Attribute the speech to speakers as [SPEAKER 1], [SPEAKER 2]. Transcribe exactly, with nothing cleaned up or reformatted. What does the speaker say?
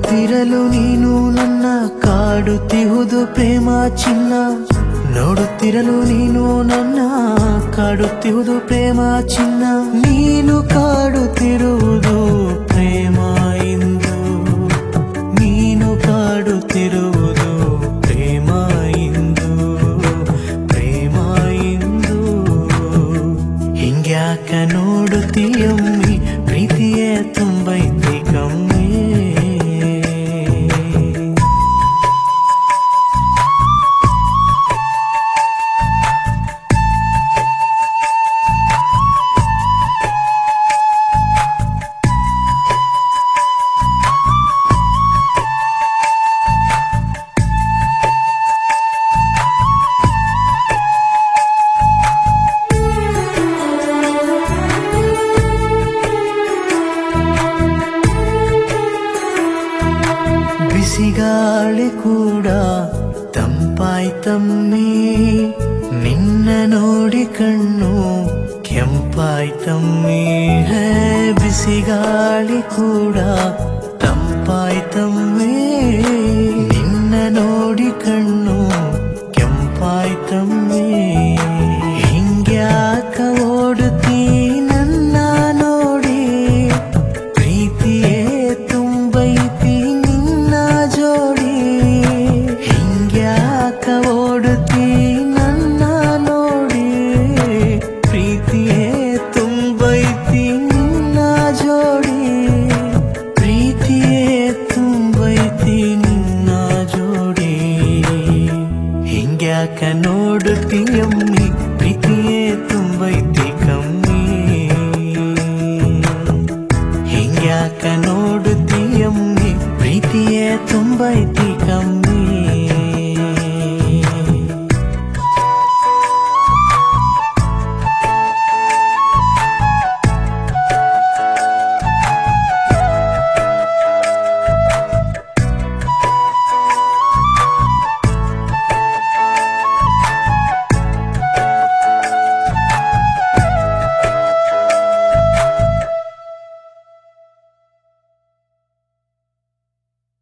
[SPEAKER 1] ನೋಡುತ್ತಿರಲು ನೀನು ನನ್ನ ಕಾಡುತ್ತಿಹುದು ಪ್ರೇಮ ಚಿನ್ನ ನೋಡುತ್ತಿರಲು ನೀನು ನನ್ನ ಕಾಡುತ್ತಿಹುದು ಪ್ರೇಮ ಚಿನ್ನ ನೀನು ಕಾಡುತ್ತಿರುವುದು ಪ್ರೇಮ ಇಂದು ನೀನು ಕಾಡುತ್ತಿರುವುದು ಪ್ರೇಮ ಇಂದು ಪ್ರೇಮ ಇಂದು ಹಿಂಗ್ಯಾಕ ನೋಡುತ್ತೀಯಮ್ಮಿ ಪ್ರೀತಿಯೇ ತುಂಬೈತಿ ಕಮ್ಮಿ ಬಿಸಿಗಾಳಿ ಕೂಡ ತಂಪಾಯ್ತಮ್ಮಿ ನಿನ್ನ ನೋಡಿ ಕಣ್ಣು ಕೆಂಪಾಯ್ತಮ್ಮಿ ಹೇ ಬಿಸಿಗಾಳಿ ಕೂಡ